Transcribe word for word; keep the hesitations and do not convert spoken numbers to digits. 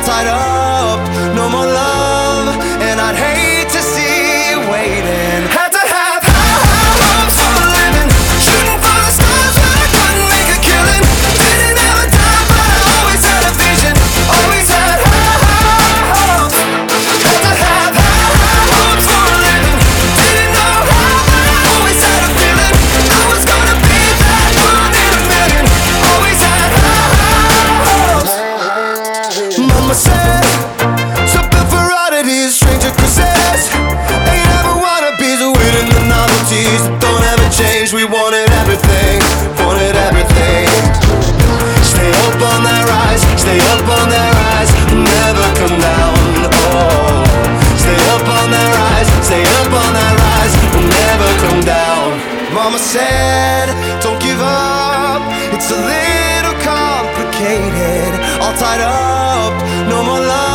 tied up, no more love, and I'd hate to see you waiting. Had to have high, high hopes for a living, shooting for the stars but I couldn't make a killing. Didn't have a dime but I always had a vision, always had high, high hopes. Had to have high, high hopes for a living, didn't know how but I always had a feeling I was gonna be that one in a million. Always had high, high hopes. Mama said, something for oddities, stranger kisses. Ain't ever wannabes, waiting the novelties that don't ever change. We wanted everything, wanted everything. Stay up on that rise, stay up on that rise, never come down. Oh, stay up on that rise, stay up on that rise, never come down. Mama said, don't give up, it's a little complicated. All tied up, no more love.